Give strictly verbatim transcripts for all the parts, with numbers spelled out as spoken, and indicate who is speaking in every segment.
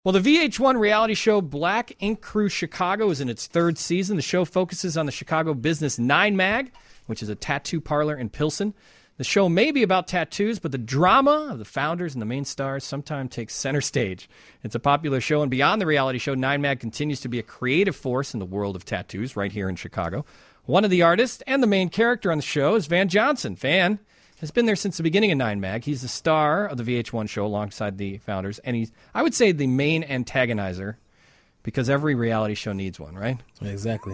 Speaker 1: Well, the V H one reality show Black Ink Crew Chicago is in its third season. The show focuses on the Chicago business Nine Mag, which is a tattoo parlor in Pilsen. The show may be about tattoos, but the drama of the founders and the main stars sometimes takes center stage. It's a popular show, and beyond the reality show, Nine Mag continues to be a creative force in the world of tattoos right here in Chicago. One of the artists and the main character on the show is Van Johnson. Van has been there since the beginning of Nine Mag. He's the star of the V H one show alongside the founders, and he's, I would say, the main antagonizer, because every reality show needs one, right?
Speaker 2: Exactly.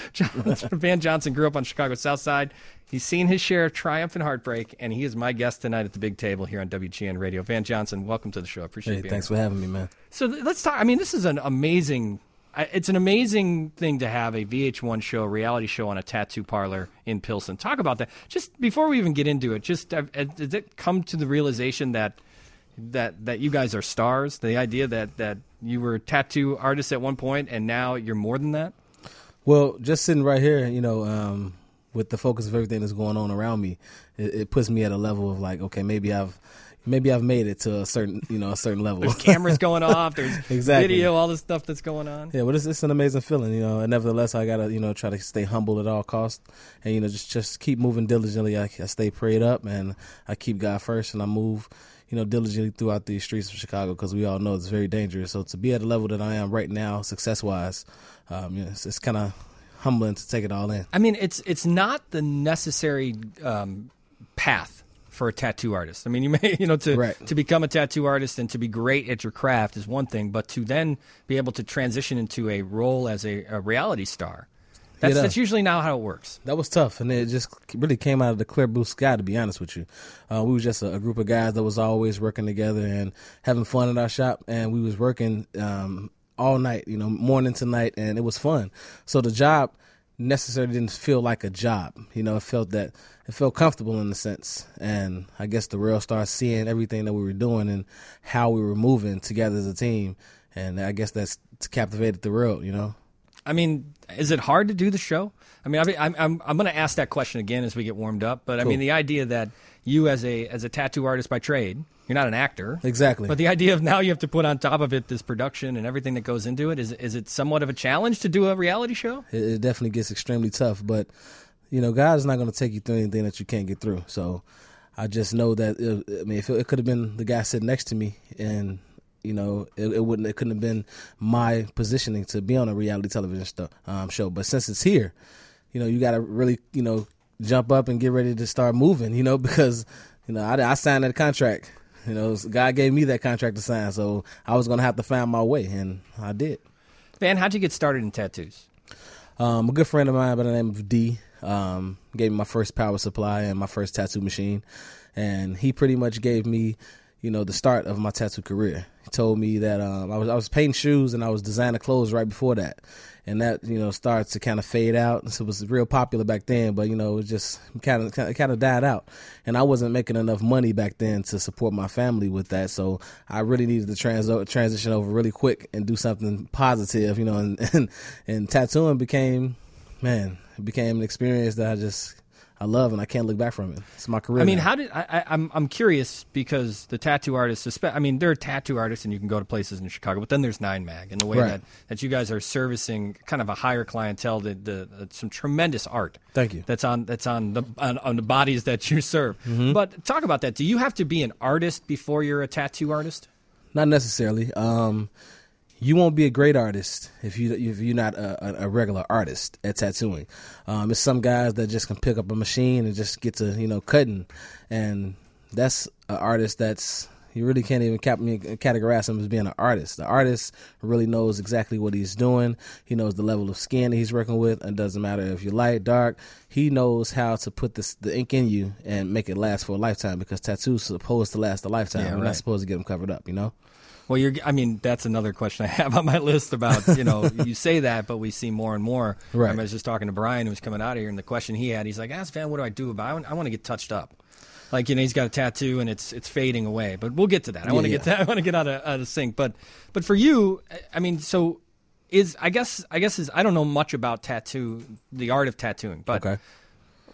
Speaker 1: Van Johnson grew up on Chicago's South Side. He's seen his share of triumph and heartbreak, and he is my guest tonight at the big table here on W G N Radio. Van Johnson, welcome to the show. I appreciate
Speaker 2: hey,
Speaker 1: being
Speaker 2: thanks
Speaker 1: here.
Speaker 2: for having me, man.
Speaker 1: So let's talk. I mean, this is an amazing... It's an amazing thing to have a V H one show, reality show on a tattoo parlor in Pilsen. Talk about that. Just before we even get into it, just uh, did it come to the realization that that that you guys are stars? The idea that, that you were tattoo artists at one point and now you're more than that?
Speaker 2: Well, just sitting right here, you know, um, with the focus of everything that's going on around me, it, it puts me at a level of like, okay, maybe I've maybe I've made it to a certain, you know, a certain level.
Speaker 1: There's cameras going off. There's
Speaker 2: exactly.
Speaker 1: video, all this stuff that's going on.
Speaker 2: Yeah, well, it's, it's an amazing feeling, you know. And nevertheless, I gotta, you know, try to stay humble at all costs, and you know, just just keep moving diligently. I, I stay prayed up, and I keep God first, and I move, you know, diligently throughout the streets of Chicago, because we all know it's very dangerous. So to be at a level that I am right now, success wise, um, you know, it's, it's kind of humbling to take it all in.
Speaker 1: I mean, it's it's not the necessary um, path for a tattoo artist. I mean, you may, you know, to
Speaker 2: right.
Speaker 1: to become a tattoo artist and to be great at your craft is one thing, but to then be able to transition into a role as a, a reality star, that's,
Speaker 2: yeah,
Speaker 1: that's usually not how it works.
Speaker 2: That was tough, and it just really came out of the clear blue sky, to be honest with you. Uh, we was just a, a group of guys that was always working together and having fun in our shop, and we was working um, all night, you know, morning to night, and it was fun. So the job necessarily didn't feel like a job. You know, it felt that it felt comfortable in a sense. And I guess the real started seeing everything that we were doing and how we were moving together as a team. And I guess that's captivated the world, you know.
Speaker 1: I mean, is it hard to do the show? I mean, I'm I'm I'm going to ask that question again as we get warmed up. But
Speaker 2: Cool.
Speaker 1: I mean, the idea that you as a as a tattoo artist by trade, you're not an actor.
Speaker 2: Exactly.
Speaker 1: But the idea of now you have to put on top of it this production and everything that goes into it, is is it somewhat of a challenge to do a reality show?
Speaker 2: It, it definitely gets extremely tough. But, you know, God is not going to take you through anything that you can't get through. So I just know that, it, I mean, if it, it could have been the guy sitting next to me, and, you know, it, it wouldn't, it couldn't have been my positioning to be on a reality television st- um, show. But since it's here, you know, you got to really, you know, jump up and get ready to start moving, you know, because, you know, I, I signed that contract. You know, God gave me that contract to sign, so I was going to have to find my way, and I did.
Speaker 1: Van, how'd you get started in tattoos?
Speaker 2: Um, a good friend of mine by the name of D um, gave me my first power supply and my first tattoo machine, and he pretty much gave me, you know, the start of my tattoo career. He told me that um, I was I was painting shoes and I was designing clothes right before that, and that, you know, starts to kind of fade out. So it was real popular back then, but, you know, it was just kind of kind of died out, and I wasn't making enough money back then to support my family with that. So I really needed to trans- transition over really quick and do something positive, you know, and and, and tattooing became, man, it became an experience that I just I love, and I can't look back from it. It's my career.
Speaker 1: I mean,
Speaker 2: now.
Speaker 1: how did I, I? I'm I'm curious, because the tattoo artists, I mean, there are tattoo artists, and you can go to places in Chicago, but then there's Nine Mag, and the way
Speaker 2: Right.
Speaker 1: that, that you guys are servicing kind of a higher clientele, the, the, the some tremendous art.
Speaker 2: Thank you.
Speaker 1: That's on that's on the on, on the bodies that you serve.
Speaker 2: Mm-hmm.
Speaker 1: But talk about that. Do you have to be an artist before you're a tattoo artist?
Speaker 2: Not necessarily. Um, you won't be a great artist if you if you're not a, a regular artist at tattooing. Um, it's some guys that just can pick up a machine and just get to, you know, cutting, and that's an artist that's, you really can't even cap- categorize him as being an artist. The artist really knows exactly what he's doing. He knows the level of skin that he's working with. It doesn't matter if you're light, dark. He knows how to put this, the ink in you and make it last for a lifetime, because tattoos are supposed to last a lifetime.
Speaker 1: Yeah,
Speaker 2: We're
Speaker 1: right.
Speaker 2: not supposed to get them covered up, you know?
Speaker 1: Well, you're. I mean, that's another question I have on my list about, you know, you say that, but we see more and more.
Speaker 2: Right.
Speaker 1: I was just talking to Brian, who was coming out of here, and the question he had, he's like, ask Van, what do I do about it? I want, I want to get touched up. Like, you know, he's got a tattoo and it's it's fading away. But we'll get to that. I
Speaker 2: Yeah,
Speaker 1: want to
Speaker 2: yeah.
Speaker 1: get that. I want to get out of out of sync. But but for you, I mean, so is I guess I guess is I don't know much about tattoo, the art of tattooing, but
Speaker 2: Okay.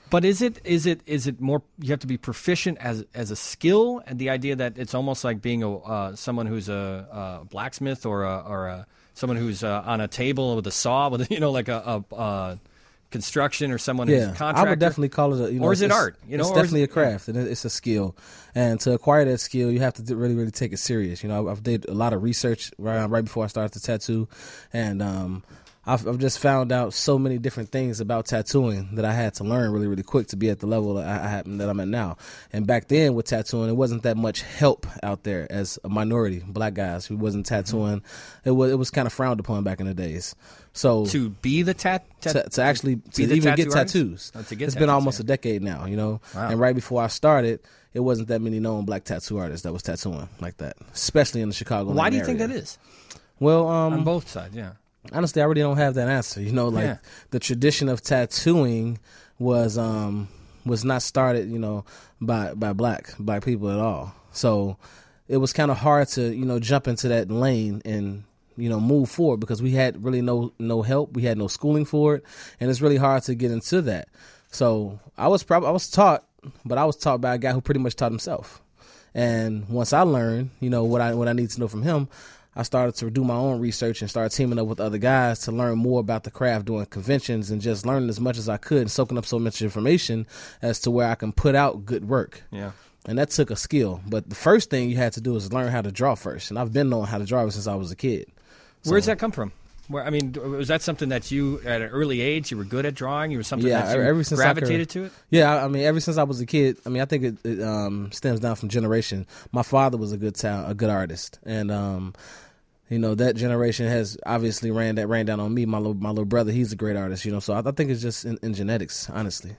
Speaker 1: But is it is it is it more? You have to be proficient as as a skill, and the idea that it's almost like being a uh, someone who's a, a blacksmith or a, or a someone who's uh, on a table with a saw, with you know, like a, a, a construction or someone
Speaker 2: yeah,
Speaker 1: who's a contractor.
Speaker 2: I would definitely call it a, you know,
Speaker 1: or is it
Speaker 2: it's,
Speaker 1: art? You know,
Speaker 2: it's
Speaker 1: or
Speaker 2: definitely
Speaker 1: it,
Speaker 2: a craft, and it's a skill. And to acquire that skill, you have to really, really take it serious. You know, I've did a lot of research right, right before I started the tattoo, and um, I've, I've just found out so many different things about tattooing that I had to learn really, really quick to be at the level that, I, I, that I'm at now. And back then with tattooing, it wasn't that much help out there as a minority, black guys who wasn't tattooing. It was it was kind of frowned upon back in the days. So
Speaker 1: to be the tat, tat
Speaker 2: to, to actually to
Speaker 1: the
Speaker 2: even
Speaker 1: tattoo
Speaker 2: get tattoos,
Speaker 1: oh, to get
Speaker 2: it's
Speaker 1: tattoos,
Speaker 2: been almost
Speaker 1: yeah.
Speaker 2: a decade now, you know.
Speaker 1: Wow.
Speaker 2: And right before I started, it wasn't that many known black tattoo artists that was tattooing like that, especially in the Chicago.
Speaker 1: Why do you
Speaker 2: area.
Speaker 1: think that is?
Speaker 2: Well, um,
Speaker 1: on both sides, yeah.
Speaker 2: Honestly, I really don't have that answer. You know, like
Speaker 1: Yeah.
Speaker 2: the tradition of tattooing was um was not started, you know, by by black black people at all. So it was kind of hard to, you know, jump into that lane and, you know, move forward because we had really no no help. We had no schooling for it, and it's really hard to get into that. So I was probably I was taught, but I was taught by a guy who pretty much taught himself. And once I learned, you know, what I what I need to know from him, I started to do my own research and start teaming up with other guys to learn more about the craft, doing conventions and just learning as much as I could and soaking up so much information as to where I can put out good work.
Speaker 1: Yeah.
Speaker 2: And that took a skill. But the first thing you had to do is learn how to draw first. And I've been knowing how to draw ever since I was a kid. So,
Speaker 1: Where does that come from? Where I mean, was that something that you, at an early age, you were good at drawing? You were something
Speaker 2: Yeah,
Speaker 1: that you
Speaker 2: ever since I
Speaker 1: gravitated
Speaker 2: could-
Speaker 1: to it?
Speaker 2: Yeah, I mean, ever since I was a kid, I mean, I think it, it um, stems down from generation. My father was a good ta- a good artist, and um, you know that generation has obviously ran that ran down on me. My little my little brother, he's a great artist, you know. So I, I think it's just in, in genetics, honestly.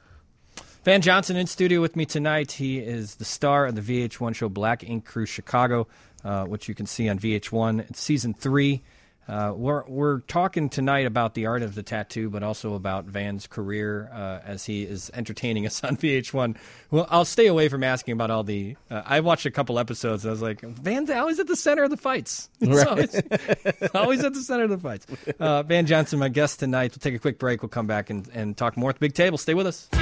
Speaker 1: Van Johnson in studio with me tonight. He is the star of the V H one show Black Ink Crew Chicago, uh, which you can see on V H one. It's season three. Uh, we're we're talking tonight about the art of the tattoo, but also about Van's career uh, as he is entertaining us on V H one. Well, I'll stay away from asking about all the. Uh, I watched a couple episodes. And I was like, Van's always at the center of the fights. It's
Speaker 2: Right.
Speaker 1: always, always at the center of the fights. Uh, Van Johnson, my guest tonight. We'll take a quick break. We'll come back and, and talk more at the big table. Stay with us.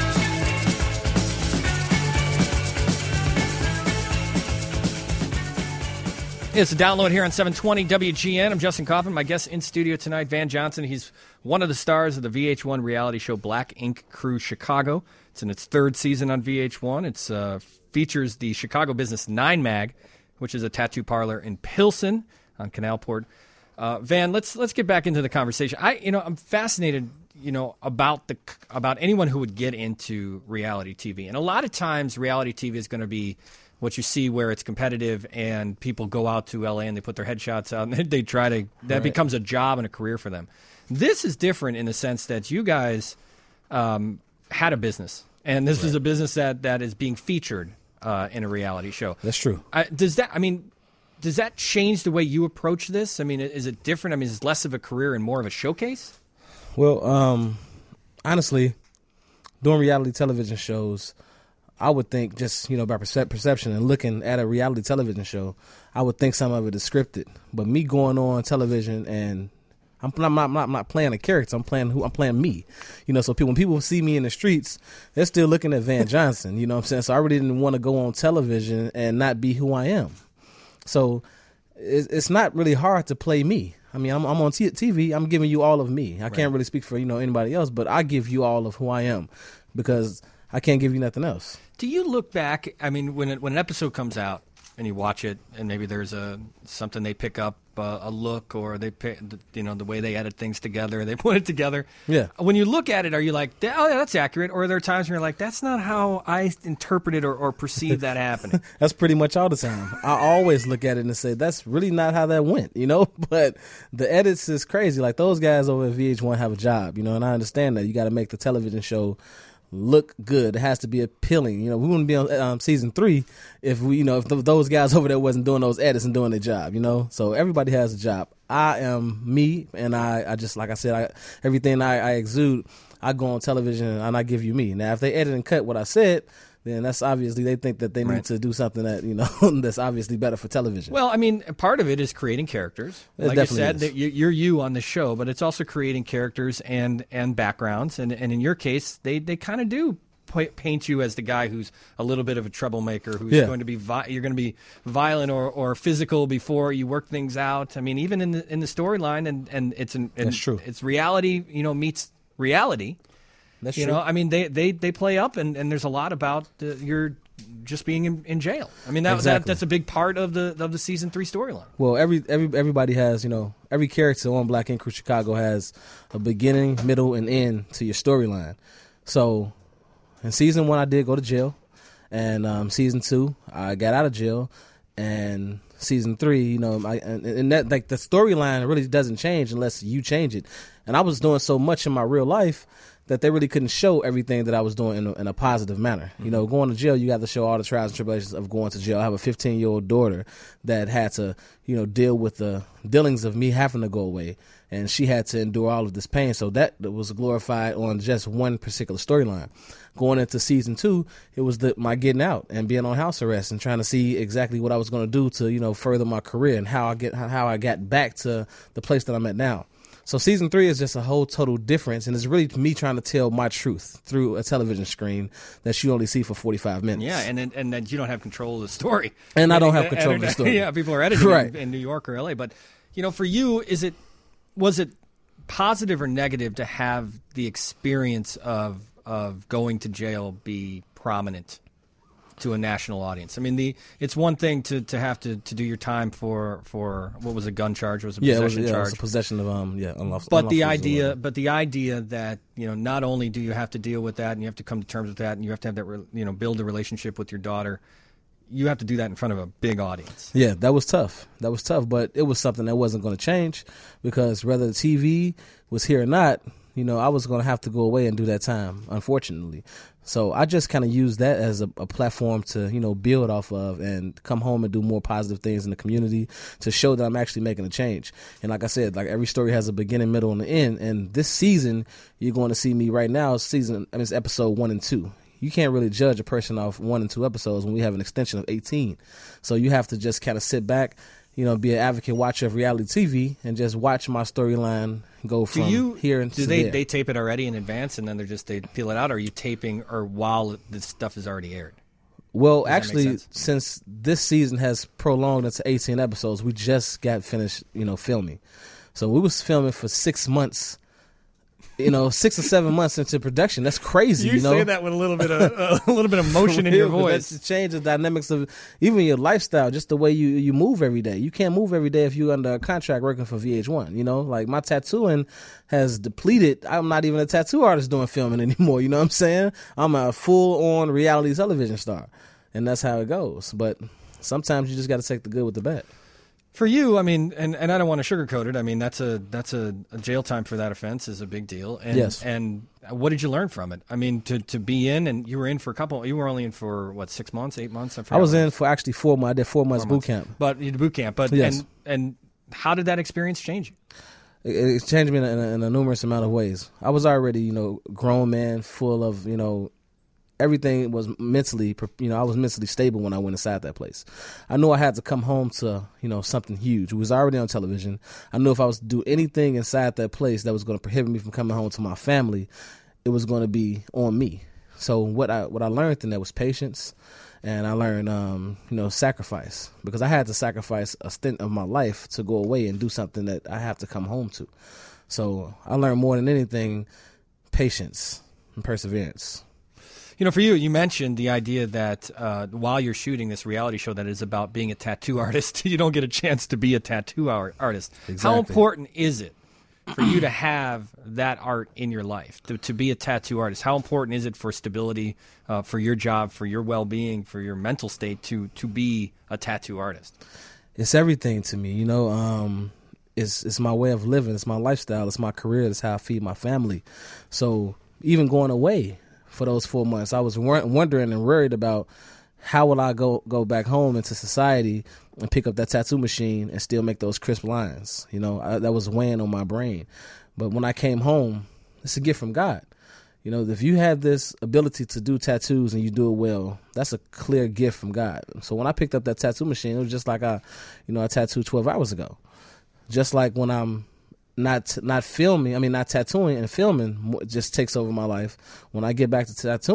Speaker 1: It's a download here on seven twenty W G N. I'm Justin Kaufman. My guest in studio tonight, Van Johnson. He's one of the stars of the V H one reality show Black Ink Crew Chicago. It's in its third season on V H one. It uh, features the Chicago Business nine mag, which is a tattoo parlor in Pilsen on Canalport. Uh, Van, let's let's get back into the conversation. I, you know, I'm fascinated, you know, about the about anyone who would get into reality T V, and a lot of times reality T V is going to be what you see where it's competitive and people go out to L A and they put their headshots out and they, they try to, that
Speaker 2: Right.
Speaker 1: becomes a job and a career for them. This is different in the sense that you guys um, had a business, and this
Speaker 2: Right.
Speaker 1: is a business that, that is being featured uh, in a reality show.
Speaker 2: That's true.
Speaker 1: I, does that, I mean, does that change the way you approach this? I mean, is it different? I mean, is it less of a career and more of a showcase?
Speaker 2: Well, um, honestly, doing reality television shows, I would think just, you know, by percep- perception and looking at a reality television show, I would think some of it is scripted. But me going on television and I'm, I'm, not, I'm, not, I'm not playing a character. I'm playing who I'm playing me. You know, so people, when people see me in the streets, they're still looking at Van Johnson. You know what I'm saying? So I really didn't want to go on television and not be who I am. So it's, it's not really hard to play me. I mean, I'm, I'm on t- TV. I'm giving you all of me. I
Speaker 1: Right.
Speaker 2: can't really speak for, you know, anybody else, but I give you all of who I am because I can't give you nothing else.
Speaker 1: Do you look back? I mean, when it, when an episode comes out and you watch it, and maybe there's a something they pick up, uh, a look, or they pick, you know, the way they edit things together, they put it together.
Speaker 2: Yeah.
Speaker 1: When you look at it, are you like, oh, yeah, that's accurate? Or are there times when you're like, that's not how I interpreted or, or perceived that happening?
Speaker 2: That's pretty much all the time. I always look at it and say, that's really not how that went, you know? But the edits is crazy. Like, those guys over at V H one have a job, you know, and I understand that. You got to make the television show look good. It has to be appealing. You know, we wouldn't be on um, season three if we, you know, if th- those guys over there wasn't doing those edits and doing their job, you know? So everybody has a job. I am me, and I, I just, like I said, I, everything I, I exude, I go on television and I give you me. Now, if they edit and cut what I said, then that's obviously, they think that they need
Speaker 1: Right.
Speaker 2: to do something that, you know, that's obviously better for television.
Speaker 1: Well, I mean, part of it is creating characters.
Speaker 2: It
Speaker 1: Like you
Speaker 2: definitely
Speaker 1: said,
Speaker 2: is.
Speaker 1: that you- you're you on the show, but it's also creating characters and, and backgrounds. And, and in your case, they, they kind of do p- paint you as the guy who's a little bit of a troublemaker, who's
Speaker 2: Yeah.
Speaker 1: going to be vi- you're going to be violent or, or physical before you work things out. I mean, even in the in the storyline, and and it's an and
Speaker 2: That's true.
Speaker 1: It's reality, you know, meets reality.
Speaker 2: That's
Speaker 1: You
Speaker 2: true.
Speaker 1: know, I mean, they, they, they play up, and, and there's a lot about the, your just being in, in jail. I mean, that,
Speaker 2: Exactly.
Speaker 1: that that's a big part of the of the season three storyline.
Speaker 2: Well, every every everybody has, you know, every character on Black Ink Crew Chicago has a beginning, middle, and end to your storyline. So, in season one, I did go to jail, and um, season two, I got out of jail, and season three, you know, I, and, and that like the storyline really doesn't change unless you change it. And I was doing so much in my real life that they really couldn't show everything that I was doing in a, in a positive manner. You know, going to jail, you got to show all the trials and tribulations of going to jail. I have a fifteen-year-old daughter that had to, you know, deal with the dealings of me having to go away, and she had to endure all of this pain. So that was glorified on just one particular storyline. Going into season two, it was the, my getting out and being on house arrest and trying to see exactly what I was going to do to, you know, further my career and how I get how I got back to the place that I'm at now. So season three is just a whole total difference, and it's really me trying to tell my truth through a television screen that you only see for forty-five minutes.
Speaker 1: Yeah, and then- and then you don't have control of the story.
Speaker 2: And I don't
Speaker 1: Editing-
Speaker 2: have control of the story.
Speaker 1: Yeah, people are editing
Speaker 2: Right.
Speaker 1: in, in New York or L A. But you know, for you, is it was it positive or negative to have the experience of of going to jail be prominent to a national audience? I mean, the it's one thing to, to have to, to do your time for, for what was a gun charge? It was a
Speaker 2: Yeah, it
Speaker 1: possession
Speaker 2: was, yeah, it was
Speaker 1: charge.
Speaker 2: a possession of um yeah unlawful.
Speaker 1: But the
Speaker 2: unlawful
Speaker 1: idea,
Speaker 2: disorder.
Speaker 1: but the idea that you know, not only do you have to deal with that, and you have to come to terms with that, and you have to have that, re- you know, build a relationship with your daughter, you have to do that in front of a big audience.
Speaker 2: Yeah, that was tough. That was tough, but it was something that wasn't going to change because whether the T V was here or not, you know, I was going to have to go away and do that time, unfortunately. So I just kind of used that as a, a platform to, you know, build off of and come home and do more positive things in the community to show that I'm actually making a change. And like I said, like every story has a beginning, middle, and an end. And this season, you're going to see me right now, season, I mean, it's episode one and two. You can't really judge a person off one and two episodes when we have an extension of eighteen. So you have to just kind of sit back, you know, be an advocate watcher of reality T V and just watch my storyline go from
Speaker 1: Do you
Speaker 2: here and
Speaker 1: do
Speaker 2: to
Speaker 1: they
Speaker 2: there.
Speaker 1: they tape it already in advance and then they're just they peel it out? Or are you taping or while this stuff is already aired?
Speaker 2: Well,
Speaker 1: that make
Speaker 2: actually,
Speaker 1: sense?
Speaker 2: since this season has prolonged into eighteen episodes, we just got finished, you know, filming. So we was filming for six months, you know, six or seven months into production. That's crazy, you,
Speaker 1: You,
Speaker 2: know.
Speaker 1: say that with a little bit of a little bit of motion in your
Speaker 2: For real, but
Speaker 1: voice.
Speaker 2: That's change the dynamics of even your lifestyle, just the way you, you move every day. You can't move every day if you're under a contract working for V H one. You know, like my tattooing has depleted. I'm not even a tattoo artist doing filming anymore. You know what I'm saying? I'm a full on reality television star, and that's how it goes. But sometimes you just got to take the good with the bad.
Speaker 1: For you, I mean, and, and I don't want to sugarcoat it. I mean, that's a that's a, a jail time for that offense is a big deal. And,
Speaker 2: Yes.
Speaker 1: And what did you learn from it? I mean, to, to be in, and you were in for a couple. You were only in for what, six months, eight months?
Speaker 2: I
Speaker 1: forgot
Speaker 2: was
Speaker 1: what-
Speaker 2: in for actually four months. I did four months
Speaker 1: four
Speaker 2: boot
Speaker 1: months.
Speaker 2: camp.
Speaker 1: But you did boot camp. But
Speaker 2: Yes.
Speaker 1: and and how did that experience change you?
Speaker 2: It, it changed me in a, in a numerous amount of ways. I was already, you know, grown man, full of, you know, everything was mentally, you know, I was mentally stable when I went inside that place. I knew I had to come home to, you know, something huge. It was already on television. I knew if I was to do anything inside that place that was going to prohibit me from coming home to my family, it was going to be on me. So what I what I learned in that was patience, and I learned, um, you know, sacrifice, because I had to sacrifice a stint of my life to go away and do something that I have to come home to. So I learned more than anything, patience and perseverance.
Speaker 1: You know, for you, you mentioned the idea that uh, while you're shooting this reality show that is about being a tattoo artist, you don't get a chance to be a tattoo art- artist. How
Speaker 2: Exactly.
Speaker 1: important is it for you to have that art in your life, to, to be a tattoo artist? How important is it for stability, uh, for your job, for your well-being, for your mental state to to be a tattoo artist?
Speaker 2: It's everything to me, you know. Um, it's it's my way of living. It's my lifestyle. It's my career. It's how I feed my family. So even going away for those four months, I was wor- wondering and worried about how will I go go back home into society and pick up that tattoo machine and still make those crisp lines. You know, I, that was weighing on my brain. But when I came home, it's a gift from God. You know, if you have this ability to do tattoos and you do it well, that's a clear gift from God. So when I picked up that tattoo machine, it was just like I, you know, I tattooed twelve hours ago. Just like when I'm not not filming, I mean, not tattooing and filming mo- just takes over my life. When I get back to tattooing,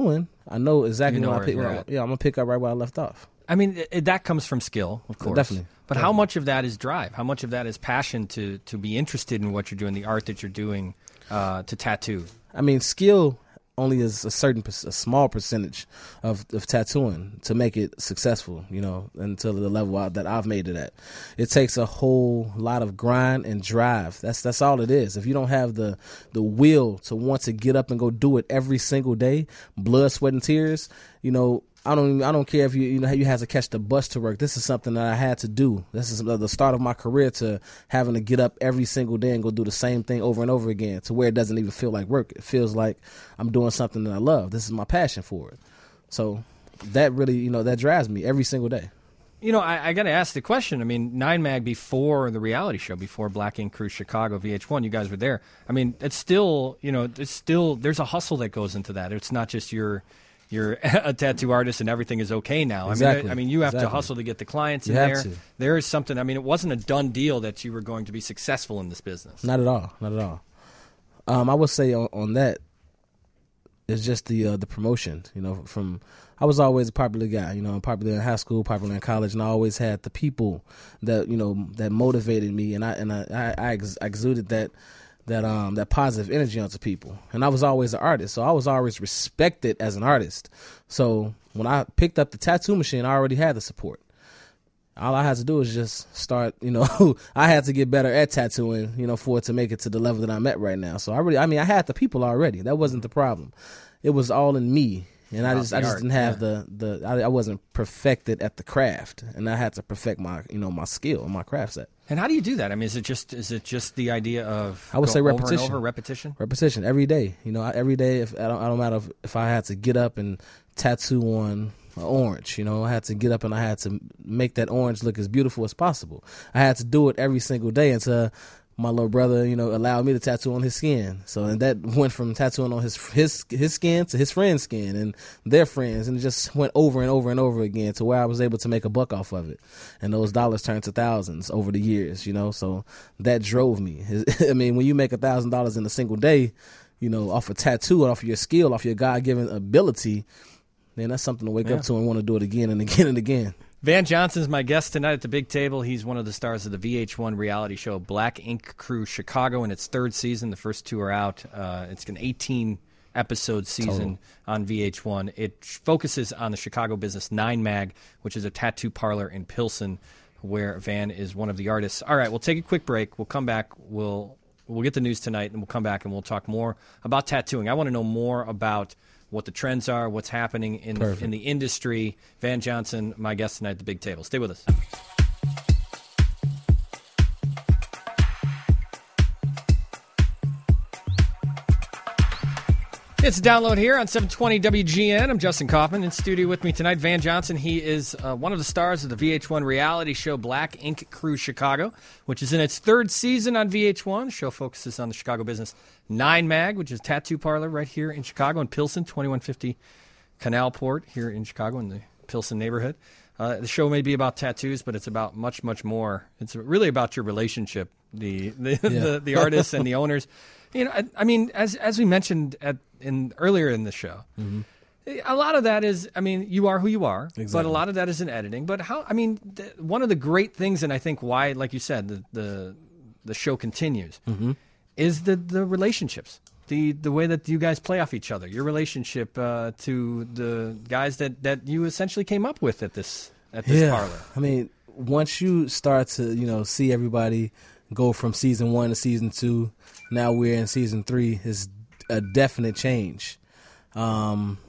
Speaker 2: I know exactly
Speaker 1: You know
Speaker 2: when I
Speaker 1: where
Speaker 2: pick.
Speaker 1: you're
Speaker 2: Where I,
Speaker 1: at.
Speaker 2: yeah, I'm gonna pick up right where I left off.
Speaker 1: I mean, it, that comes from skill, of course.
Speaker 2: Definitely.
Speaker 1: But
Speaker 2: Definitely.
Speaker 1: how much of that is drive? How much of that is passion to to be interested in what you're doing, the art that you're doing, uh, to tattoo?
Speaker 2: I mean, skill only is a certain, per- a small percentage of, of tattooing to make it successful, you know, until the level I, that I've made it at. It takes a whole lot of grind and drive. That's that's all it is. If you don't have the the will to want to get up and go do it every single day, blood, sweat, and tears, you know, I don't even, I don't care if you you know you have to catch the bus to work. This is something that I had to do. This is the start of my career to having to get up every single day and go do the same thing over and over again to where it doesn't even feel like work. It feels like I'm doing something that I love. This is my passion for it. So that really, you know, that drives me every single day.
Speaker 1: You know, I, I got to ask the question. I mean, Nine Mag before the reality show, before Black Ink Crew Chicago, V H one, you guys were there. I mean, it's still, you know, it's still, there's a hustle that goes into that. It's not just your You're a tattoo artist and everything is okay now.
Speaker 2: Exactly.
Speaker 1: I mean, I mean, you have
Speaker 2: exactly.
Speaker 1: to hustle to get the clients
Speaker 2: You
Speaker 1: in
Speaker 2: have
Speaker 1: there.
Speaker 2: to.
Speaker 1: There is something. I mean, it wasn't a done deal that you were going to be successful in this business.
Speaker 2: Not at all. Not at all. Um, I would say on, on that, it's just the uh, the promotion. You know, from I was always a popular guy. You know, popular in high school, popular in college, and I always had the people that you know that motivated me, and I and I I, I ex- exuded that. that um that positive energy onto people. And I was always an artist, so I was always respected as an artist. So when I picked up the tattoo machine, I already had the support. All I had to do was just start, you know, I had to get better at tattooing, you know, for it to make it to the level that I'm at right now. So I really, I mean, I had the people already. That wasn't the problem. It was all in me. And I just, I just
Speaker 1: art,
Speaker 2: didn't have
Speaker 1: yeah.
Speaker 2: the, the I, I wasn't perfected at the craft, and I had to perfect my, you know, my skill, my craft set.
Speaker 1: And how do you do that? I mean, is it just is it just the idea of
Speaker 2: I would
Speaker 1: go
Speaker 2: say
Speaker 1: over
Speaker 2: repetition.
Speaker 1: and over repetition?
Speaker 2: Repetition every day. You know, I- every day. If I don't, I don't matter if, if I had to get up and tattoo on an orange. You know, I had to get up and I had to make that orange look as beautiful as possible. I had to do it every single day until my little brother, you know, allowed me to tattoo on his skin. So and that went from tattooing on his his his skin to his friend's skin and their friends, and it just went over and over and over again to where I was able to make a buck off of it, and those dollars turned to thousands over the years. You know, so that drove me. I mean, when you make a thousand dollars in a single day, you know, off a tattoo and off of your skill, off your God-given ability, then that's something to wake
Speaker 1: Yeah.
Speaker 2: up to and want to do it again and again and again.
Speaker 1: Van Johnson's my guest tonight at the big table. He's one of the stars of the V H one reality show Black Ink Crew Chicago in its third season. The first two are out. Uh, it's an eighteen-episode season
Speaker 2: Total.
Speaker 1: on V H one. It focuses on the Chicago business Nine Mag, which is a tattoo parlor in Pilsen, where Van is one of the artists. All right, we'll take a quick break. We'll come back. We'll we'll get the news tonight, and we'll come back and we'll talk more about tattooing. I want to know more about what the trends are, what's happening in the,
Speaker 2: Perfect.
Speaker 1: in the industry. Van Johnson, my guest tonight at the big table. Stay with us. It's a download here on seven twenty W G N. I'm Justin Kaufman. In studio with me tonight, Van Johnson. He is uh, one of the stars of the V H one reality show Black Ink Crew Chicago, which is in its third season on V H one. The show focuses on the Chicago business Nine Mag, which is a tattoo parlor right here in Chicago in Pilsen, twenty-one fifty Canal Port here in Chicago in the Pilsen neighborhood. Uh, the show may be about tattoos, but it's about much, much more. It's really about your relationship, the the,
Speaker 2: Yeah.
Speaker 1: the, the artists and the owners. You know, I, I mean, as as we mentioned at in earlier in the show,
Speaker 2: Mm-hmm.
Speaker 1: a lot of that is, I mean, you are who you are, but a
Speaker 2: Exactly.
Speaker 1: lot of that is in editing. But how, I mean, th- one of the great things, and I think why, like you said, the the, the show continues,
Speaker 2: Mm-hmm.
Speaker 1: is the the relationships. The, the way that you guys play off each other, your relationship uh, to the guys that, that you essentially came up with at this at this
Speaker 2: Yeah,
Speaker 1: parlor.
Speaker 2: I mean, once you start to, you know, see everybody go from season one to season two, now we're in season three, is a definite change. Um,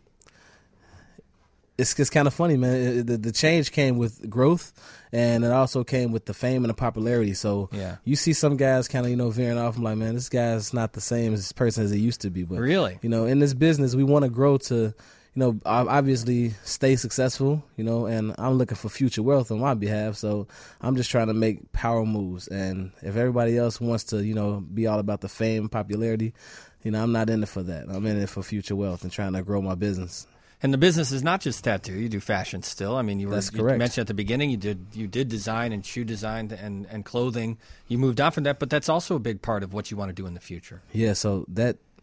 Speaker 2: it's it's kind of funny, man. It- the, the change came with growth, and it also came with the fame and the popularity. So
Speaker 1: Yeah.
Speaker 2: you see some guys kind of, you know, veering off. I'm like, man, this guy's not the same as this person as he used to be. But
Speaker 1: Really?
Speaker 2: you know, in this business, we want to grow to, you know, ob- obviously stay successful, you know, and I'm looking for future wealth on my behalf. So I'm just trying to make power moves. And if everybody else wants to, you know, be all about the fame, popularity, you know, I'm not in it for that. I'm in it for future wealth and trying to grow my business.
Speaker 1: And the business is not just tattoo. You do fashion still. I mean, you were
Speaker 2: That's
Speaker 1: you
Speaker 2: correct.
Speaker 1: mentioned at the beginning you did you did design and shoe design and, and clothing. You moved on from that, but that's also a big part of what you want to do in the future.
Speaker 2: Yeah, so that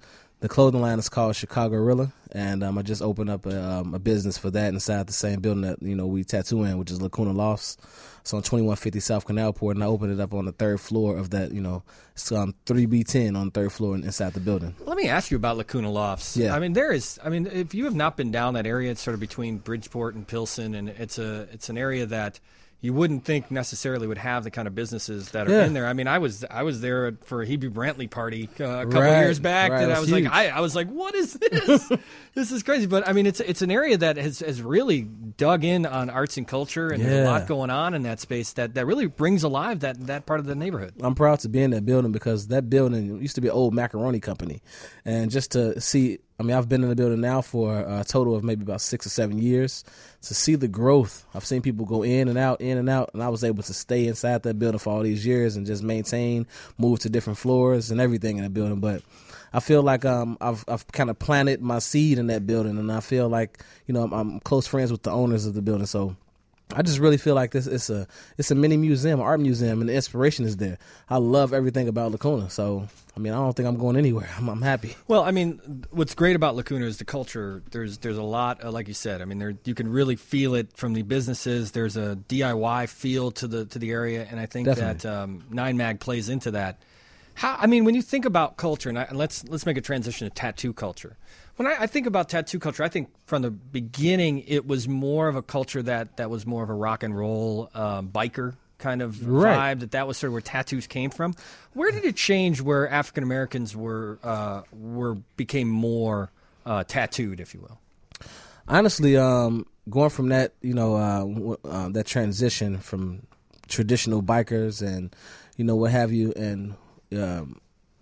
Speaker 2: The clothing line is called Chicago-Rilla, and um, I just opened up a, um, a business for that inside the same building that, you know, we tattoo in, which is Lacuna Lofts. It's on twenty-one fifty South Canalport, and I opened it up on the third floor of that, you know, it's um, three B ten on the third floor inside the building.
Speaker 1: Let me ask you about Lacuna Lofts.
Speaker 2: Yeah.
Speaker 1: I mean, there is, I mean, if you have not been down that area, it's sort of between Bridgeport and Pilsen, and it's a, it's an area that you wouldn't think necessarily would have the kind of businesses that are
Speaker 2: Yeah.
Speaker 1: in there. I mean, I was I was there for a Hebe Brantley party uh, a couple
Speaker 2: Right,
Speaker 1: years back,
Speaker 2: right,
Speaker 1: and I
Speaker 2: that's
Speaker 1: was
Speaker 2: huge.
Speaker 1: like, I, I was like, what is this? This is crazy. But I mean, it's it's an area that has, has really dug in on arts and culture, and there's a
Speaker 2: Yeah.
Speaker 1: lot going on in that space that, that really brings alive that that part of the neighborhood.
Speaker 2: I'm proud to be in that building because that building used to be an old macaroni company. And just to see, I mean, I've been in the building now for a total of maybe about six or seven years. To see the growth, I've seen people go in and out, in and out, and I was able to stay inside that building for all these years and just maintain, move to different floors and everything in the building. But I feel like um, I've I've kind of planted my seed in that building, and I feel like, you know, I'm, I'm close friends with the owners of the building, so I just really feel like this it's a it's a mini museum, art museum, and the inspiration is there. I love everything about Lacuna, so I mean I don't think I'm going anywhere. I'm, I'm happy.
Speaker 1: Well, I mean, what's great about Lacuna is the culture. There's there's a lot, uh, like you said. I mean, there you can really feel it from the businesses. There's a D I Y feel to the to the area, and I think
Speaker 2: Definitely.
Speaker 1: that um, Nine Mag plays into that. How I mean, when you think about culture, and, I, and let's let's make a transition to tattoo culture. When I, I think about tattoo culture, I think from the beginning it was more of a culture that, that was more of a rock and roll um, biker kind of
Speaker 2: Right.
Speaker 1: vibe. That that was sort of where tattoos came from. Where did it change? Where African Americans were uh, were became more uh, tattooed, if you will.
Speaker 2: Honestly, um, going from that, you know, uh, w- uh, that transition from traditional bikers and, you know, what have you, and um,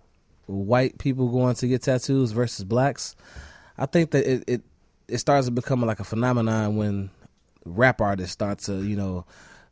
Speaker 2: white people going to get tattoos versus blacks, I think that it, it, it starts to become like a phenomenon when rap artists start to, you know,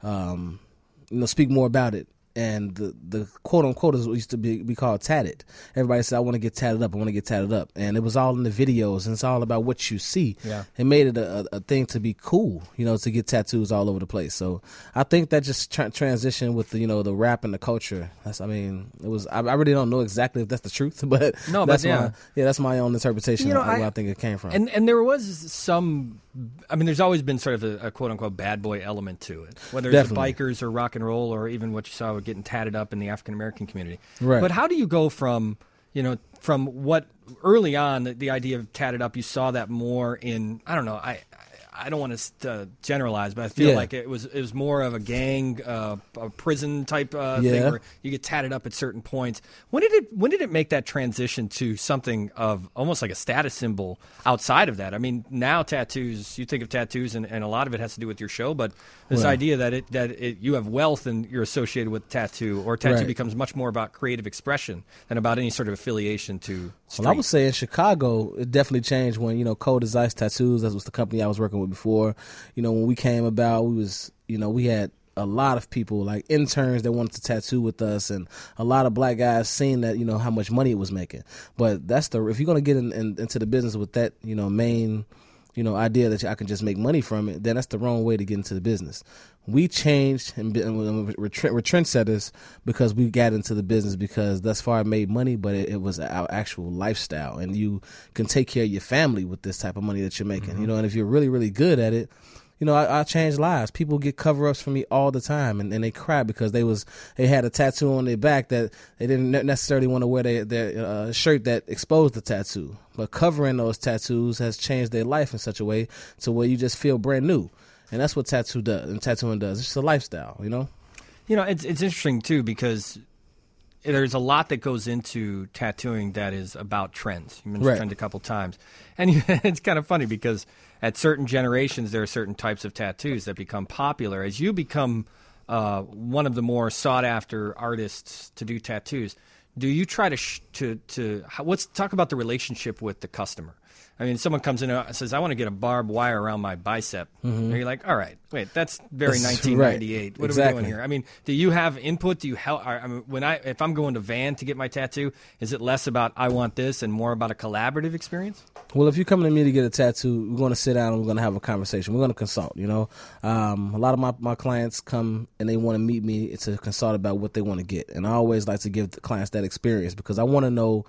Speaker 2: um, you know, speak more about it. And the, the quote unquote is what used to be, be called tatted. Everybody said, I want to get tatted up. I want to get tatted up. And it was all in the videos, and it's all about what you see.
Speaker 1: Yeah.
Speaker 2: It made it a, a thing to be cool, you know, to get tattoos all over the place. So I think that just tra- transitioned with the, you know, the rap and the culture. That's, I mean, it was, I, I really don't know exactly if that's the truth, but
Speaker 1: No, but
Speaker 2: that's
Speaker 1: yeah.
Speaker 2: my, yeah, that's my own interpretation
Speaker 1: You know,
Speaker 2: of where
Speaker 1: I-
Speaker 2: I think it came from.
Speaker 1: And and there was some, I mean, there's always been sort of a, a quote unquote bad boy element to it, whether it's
Speaker 2: Definitely.
Speaker 1: the bikers or rock and roll or even what you saw with getting tatted up in the African American community.
Speaker 2: Right.
Speaker 1: But how do you go from, you know, from what early on the, the idea of tatted up, you saw that more in, I don't know, I. I don't want to uh, generalize, but I feel
Speaker 2: Yeah.
Speaker 1: like it was it was more of a gang, uh, a prison type uh,
Speaker 2: Yeah.
Speaker 1: thing where you get tatted up at certain points. When did it when did it make that transition to something of almost like a status symbol outside of that? I mean, now tattoos, you think of tattoos, and, and a lot of it has to do with your show, but this
Speaker 2: Well.
Speaker 1: idea that it that it, you have wealth and you're associated with tattoo, or tattoo
Speaker 2: Right.
Speaker 1: becomes much more about creative expression than about any sort of affiliation to street.
Speaker 2: Well, I would say in Chicago, it definitely changed when, you know, Cold as Ice Tattoos, that was the company I was working with before. You know, when we came about, we was, you know, we had a lot of people, like interns that wanted to tattoo with us, and a lot of black guys seeing that, you know, how much money it was making. But that's the, if you're going to get in, in, into the business with that, you know, main, you know, idea that I can just make money from it, then that's the wrong way to get into the business. We changed and be- and we're, tre- we're trendsetters because we got into the business because thus far it made money, but it, it was our actual lifestyle, and you can take care of your family with this type of money that you're making,
Speaker 1: Mm-hmm.
Speaker 2: you know. And if you're really, really good at it, you know, I, I change lives. People get cover-ups from me all the time, and, and they cry because they was they had a tattoo on their back that they didn't ne- necessarily want to wear their, their uh, shirt that exposed the tattoo. But covering those tattoos has changed their life in such a way to where you just feel brand new. And that's what tattoo does, and tattooing does. It's just a lifestyle, you know?
Speaker 1: You know, it's it's interesting too because there's a lot that goes into tattooing that is about trends. You mentioned
Speaker 2: Right.
Speaker 1: trend a couple times, and you, it's kind of funny because at certain generations there are certain types of tattoos that become popular. As you become uh, one of the more sought after artists to do tattoos, do you try to sh- to to how, let's talk about the relationship with the customer? I mean, someone comes in and says, I want to get a barbed wire around my bicep. And you're like, all right, wait, that's very
Speaker 2: That's
Speaker 1: nineteen ninety-eight.
Speaker 2: right.
Speaker 1: What are we
Speaker 2: Exactly.
Speaker 1: doing here? I mean, do you have input? Do you help? I mean, when I, if I'm going to Van to get my tattoo, is it less about I want this and more about a collaborative experience?
Speaker 2: Well, if you're coming to me to get a tattoo, we're going to sit down and we're going to have a conversation. We're going to consult, you know. Um, a lot of my, my clients come and they want to meet me to consult about what they want to get. And I always like to give the clients that experience because I want to know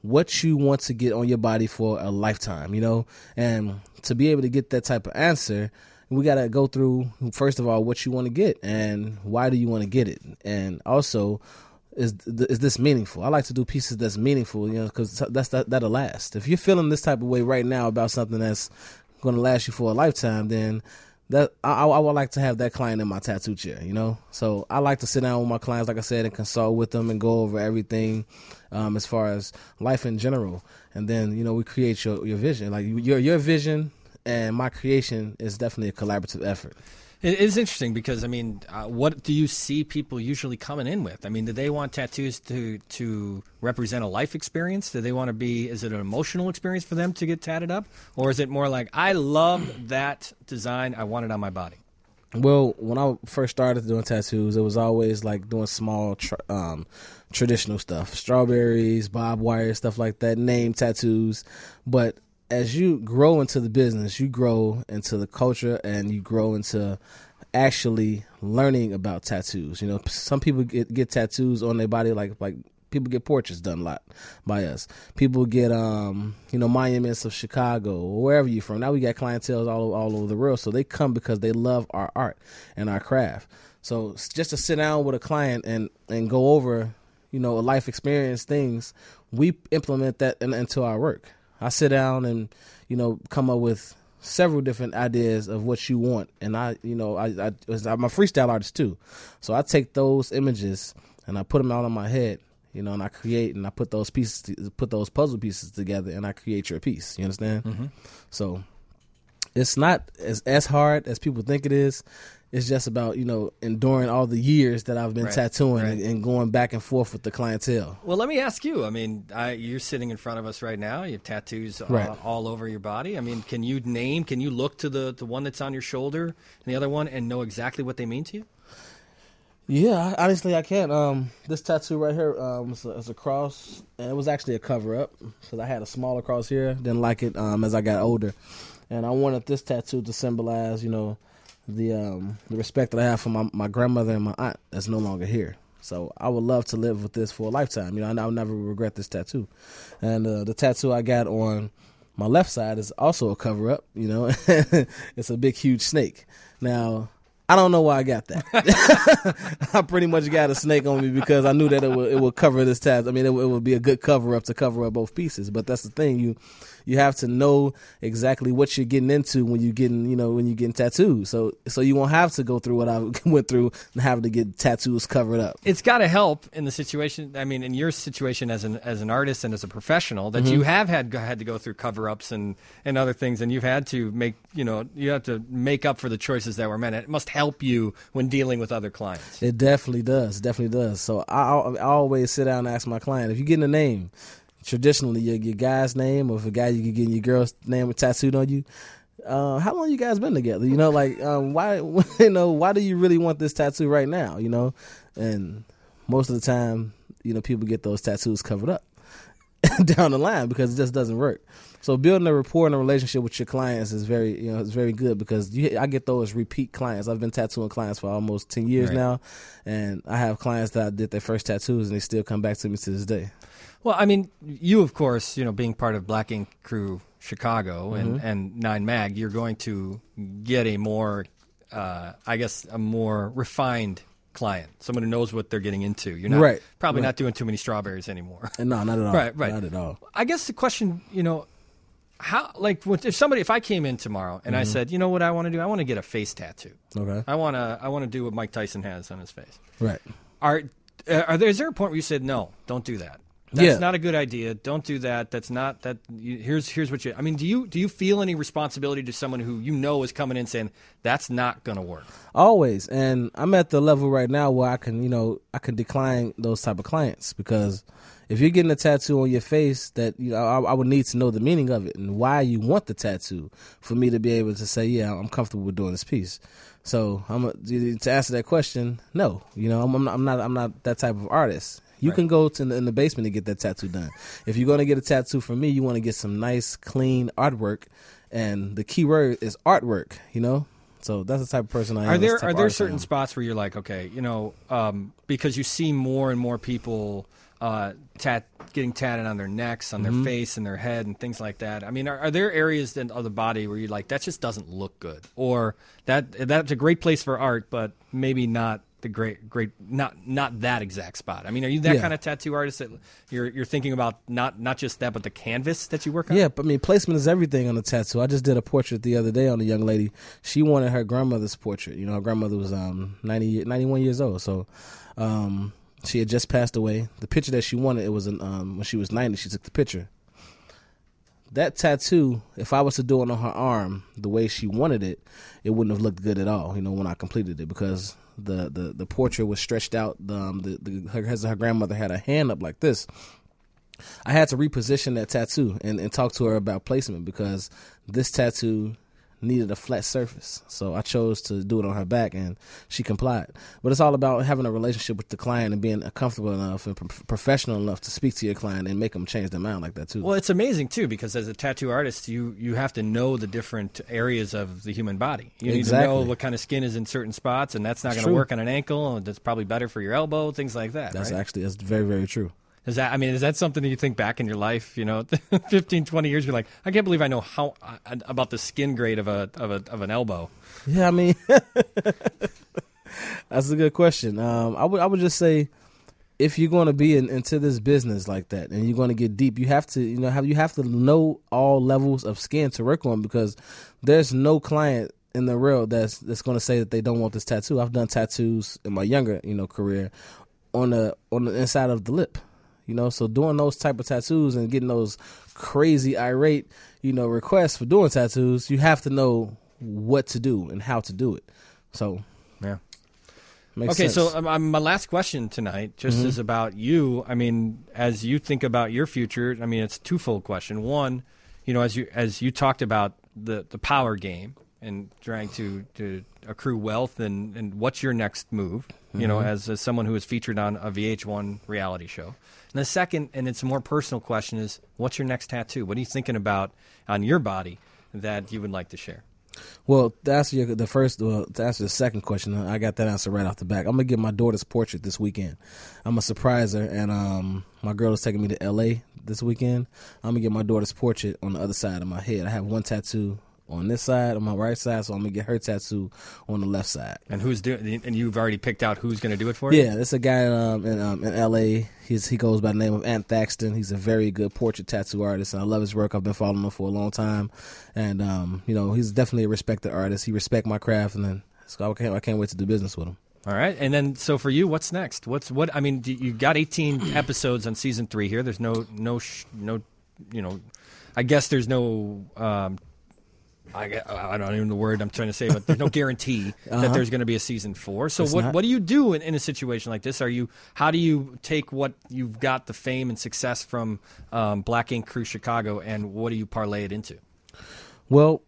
Speaker 2: what you want to get on your body for a lifetime, you know? And to be able to get that type of answer, we got to go through, first of all, what you want to get and why do you want to get it? And also, is is this meaningful? I like to do pieces that's meaningful, you know, because that's that, that'll last. If you're feeling this type of way right now about something that's going to last you for a lifetime, then that I, I would like to have that client in my tattoo chair, you know? So I like to sit down with my clients, like I said, and consult with them and go over everything um, as far as life in general. And then, you know, we create your, your vision. Like your your vision and my creation is definitely a collaborative effort.
Speaker 1: It is interesting because, I mean, uh, what do you see people usually coming in with? I mean, do they want tattoos to to represent a life experience? Do they want to be, is it an emotional experience for them to get tatted up? Or is it more like, I love that design, I want it on my body?
Speaker 2: Well, when I first started doing tattoos, it was always like doing small tr- um, traditional stuff. Strawberries, barbed wire, stuff like that, name tattoos. But as you grow into the business, you grow into the culture and you grow into actually learning about tattoos. You know, some people get, get tattoos on their body, like like people get portraits done a lot by us. People get, um, you know, monuments of Chicago or wherever you're from. Now we got clientele all, all over the world. So they come because they love our art and our craft. So just to sit down with a client and, and go over, you know, a life experience things, we implement that in, into our work. I sit down and, you know, come up with several different ideas of what you want. And I, you know, I, I, I'm a freestyle artist too. So I take those images and I put them out on my head, you know, and I create and I put those pieces, put those puzzle pieces together and I create your piece. You understand? Mm-hmm. So it's not as, as hard as people think it is. It's just about, you know, enduring all the years that I've been
Speaker 1: right,
Speaker 2: tattooing
Speaker 1: right.
Speaker 2: And, and going back and forth with the clientele.
Speaker 1: Well, let me ask you. I mean, I, you're sitting in front of us right now. You have tattoos
Speaker 2: right.
Speaker 1: all, all over your body. I mean, can you name, can you look to the, the one that's on your shoulder and the other one and know exactly what they mean to you?
Speaker 2: Yeah, honestly, I can. Um, this tattoo right here um, is, a, is a cross, and it was actually a cover-up because I had a smaller cross here. Didn't like it um, as I got older. And I wanted this tattoo to symbolize, you know, the um, the respect that I have for my, my grandmother and my aunt that's no longer here. So I would love to live with this for a lifetime. You know, I'll never regret this tattoo. And uh, the tattoo I got on my left side is also a cover-up, you know. It's a big, huge snake. Now, I don't know why I got that. I pretty much got a snake on me because I knew that it would it would cover this tattoo. I mean, it, it would be a good cover up to cover up both pieces. But that's the thing, you you have to know exactly what you're getting into when you getting you know when you getting tattooed. So so you won't have to go through what I went through and having to get tattoos covered up.
Speaker 1: It's got to help in the situation. I mean, in your situation as an as an artist and as a professional, that mm-hmm. you have had had to go through cover ups and and other things, and you've had to make you know you have to make up for the choices that were made. It must help you when dealing with other clients.
Speaker 2: It definitely does. Definitely does. So I, I always sit down and ask my client, if you're getting a name, traditionally your, your guy's name, or if a guy you get getting your girl's name tattooed on you, uh, how long you guys been together? You know, like um, why you know why do you really want this tattoo right now? You know, and most of the time, you know, people get those tattoos covered up down the line because it just doesn't work. So building a rapport and a relationship with your clients is very, you know, it's very good because you, I get those repeat clients. I've been tattooing clients for almost ten years right. now, and I have clients that did their first tattoos and they still come back to me to this day.
Speaker 1: Well, I mean, you of course, you know, being part of Black Ink Crew Chicago and,
Speaker 2: Mm-hmm.
Speaker 1: and Nine Mag, you're going to get a more, uh, I guess, a more refined client, someone who knows what they're getting into. You're not
Speaker 2: right.
Speaker 1: probably
Speaker 2: right.
Speaker 1: not doing too many strawberries anymore.
Speaker 2: No, not at all.
Speaker 1: Right, right.
Speaker 2: Not at all.
Speaker 1: I guess the question, you know, how like if somebody if I came in tomorrow and mm-hmm. I said, you know what I want to do? I want to get a face tattoo.
Speaker 2: Okay.
Speaker 1: I want to I want to do what Mike Tyson has on his face.
Speaker 2: Right.
Speaker 1: Are are there is there a point where you said no, don't do that? That's
Speaker 2: yeah.
Speaker 1: not a good idea. Don't do that. That's not that. You, here's here's what you. I mean, do you do you feel any responsibility to someone who you know is coming in saying that's not going to work?
Speaker 2: Always, and I'm at the level right now where I can, you know, I can decline those type of clients because if you're getting a tattoo on your face, that you know, I, I would need to know the meaning of it and why you want the tattoo for me to be able to say, yeah, I'm comfortable with doing this piece. So I'm a, to answer that question, no, you know, I'm, I'm not, I'm not, I'm not that type of artist. You right. can go to in the, in the basement and get that tattoo done. If you're going to get a tattoo from me, you want to get some nice, clean artwork, and the key word is artwork. You know, So that's the type of person I am.
Speaker 1: Are there
Speaker 2: That's the type
Speaker 1: are
Speaker 2: of
Speaker 1: there
Speaker 2: artist I
Speaker 1: certain
Speaker 2: am.
Speaker 1: spots where you're like, okay, you know, um, because you see more and more people uh, tat getting tatted on their necks, on
Speaker 2: Mm-hmm.
Speaker 1: their face, and their head, and things like that. I mean, are, are there areas then of the body where you're like, that just doesn't look good, or that that's a great place for art, but maybe not the great great not not that exact spot? I mean, are you that
Speaker 2: Yeah.
Speaker 1: kind of tattoo artist that you're you're thinking about not not just that, but the canvas that you work on?
Speaker 2: Yeah, but I mean, placement is everything on a tattoo. I just did a portrait the other day on a young lady. She wanted her grandmother's portrait. You know, her grandmother was um ninety, ninety-one years old, so um, she had just passed away. The picture that she wanted, it was in, um, when she was ninety. She took the picture. That tattoo, if I was to do it on her arm the way she wanted it, it wouldn't have looked good at all. You know, when I completed it, because the the, the portrait was stretched out. The, um, the, the her, her grandmother had a hand up like this. I had to reposition that tattoo and, and talk to her about placement, because this tattoo needed a flat surface. So I chose to do it on her back, and she complied. But it's all about having a relationship with the client and being comfortable enough and pro- professional enough to speak to your client and make them change their mind like that too.
Speaker 1: Well, it's amazing too, because as a tattoo artist, you you have to know the different areas of the human body. You need
Speaker 2: Exactly.
Speaker 1: to know what kind of skin is in certain spots, and that's not
Speaker 2: It's
Speaker 1: going to
Speaker 2: true.
Speaker 1: work on an ankle, and that's probably better for your elbow, things like that.
Speaker 2: That's
Speaker 1: right?
Speaker 2: actually, that's very, very true.
Speaker 1: Is that, I mean, is that something that you think back in your life, you know, fifteen, twenty years, you're like, I can't believe I know how uh, about the skin grade of a of a of an elbow.
Speaker 2: Yeah, I mean, that's a good question. Um, I would I would just say, if you're going to be in, into this business like that, and you're going to get deep, you have to you know have you have to know all levels of skin to work on, because there's no client in the world that's that's going to say that they don't want this tattoo. I've done tattoos in my younger you know career on the on the inside of the lip. You know, so doing those type of tattoos and getting those crazy irate, you know, requests for doing tattoos, you have to know what to do and how to do it. So,
Speaker 1: Yeah.
Speaker 2: makes
Speaker 1: Okay,
Speaker 2: sense.
Speaker 1: so um, um, my last question tonight just
Speaker 2: Mm-hmm.
Speaker 1: is about you. I mean, as you think about your future, I mean, it's a twofold question. One, you know, as you as you talked about the, the power game and trying to, to accrue wealth, and, and what's your next move, you
Speaker 2: Mm-hmm.
Speaker 1: know, as, as someone who is featured on a V H one reality show. And the second, and it's a more personal question, is what's your next tattoo? What are you thinking about on your body that you would like to share?
Speaker 2: Well, to answer your, the first, well, to answer the second question, I got that answer right off the back. I'm gonna get my daughter's portrait this weekend. I'm gonna surprise her, and um, my girl is taking me to L A this weekend. I'm gonna get my daughter's portrait on the other side of my head. I have one tattoo on this side, on my right side, so I'm gonna get her tattoo on the left side.
Speaker 1: And who's doing? And you've already picked out who's going to do it for you?
Speaker 2: Yeah, it's a guy um, in um, in L A. He's he goes by the name of Ant Thaxton. He's a very good portrait tattoo artist, and I love his work. I've been following him for a long time, and um, you know he's definitely a respected artist. He respects my craft, and then so I can't I can't wait to do business with him.
Speaker 1: All right, and then so for you, what's next? What's what? I mean, do- you got eighteen episodes on season three here. There's no no sh- no, you know, I guess there's no. Um, I, gue- I don't even know the word I'm trying to say, but there's no guarantee
Speaker 2: Uh-huh.
Speaker 1: that there's going to be a season four. So
Speaker 2: It's
Speaker 1: what
Speaker 2: not.
Speaker 1: what do you do in, in a situation like this? Are you how do you take what you've got the fame and success from um, Black Ink Crew Chicago, and what do you parlay it into?
Speaker 2: Well,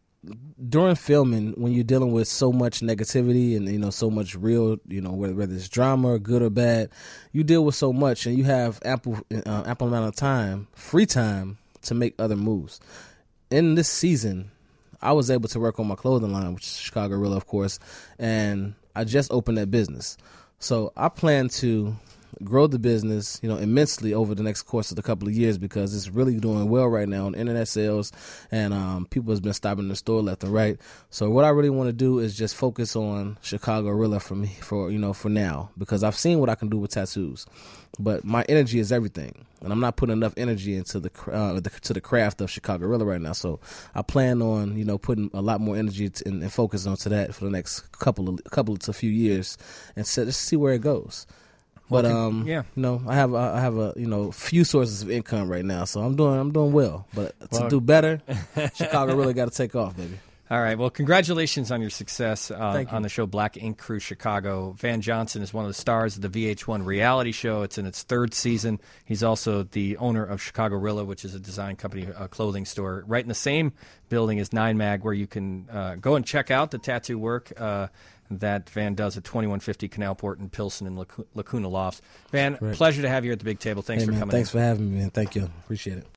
Speaker 2: during filming, when you're dealing with so much negativity and you know so much real, you know whether, whether it's drama or good or bad, you deal with so much, and you have ample uh, ample amount of time, free time to make other moves. In this season, I was able to work on my clothing line, which is Chicago Rilla, of course, and I just opened that business. So I plan to grow the business, you know, immensely over the next course of a couple of years, because it's really doing well right now on internet sales, and um, people has been stopping the store left and right. So what I really want to do is just focus on Chicago Rilla for me, for you know, for now, because I've seen what I can do with tattoos. But my energy is everything, and I'm not putting enough energy into the, uh, the to the craft of Chicago Rilla right now. So I plan on you know putting a lot more energy to, and, and focus onto that for the next couple of couple to few years, and so, just see where it goes. But
Speaker 1: Well,
Speaker 2: um,
Speaker 1: yeah.
Speaker 2: you know, I have a, I have a you know few sources of income right now, so I'm doing I'm doing well. But to
Speaker 1: Well-
Speaker 2: do better, Chicago really got to take off, baby.
Speaker 1: All right. Well, congratulations on your success uh,
Speaker 2: Thank you.
Speaker 1: on the show Black Ink Crew Chicago. Van Johnson is one of the stars of the V H one reality show. It's in its third season. He's also the owner of Chicago Rilla, which is a design company, a clothing store, right in the same building as Nine Mag, where you can uh, go and check out the tattoo work uh, that Van does at twenty-one fifty Canalport in Pilsen and Lacu- Lacuna Lofts. Van,
Speaker 2: Correct.
Speaker 1: pleasure to have you at the big table. Thanks
Speaker 2: Hey,
Speaker 1: for
Speaker 2: man,
Speaker 1: coming
Speaker 2: thanks
Speaker 1: in.
Speaker 2: for having me, man. Thank you. Appreciate it.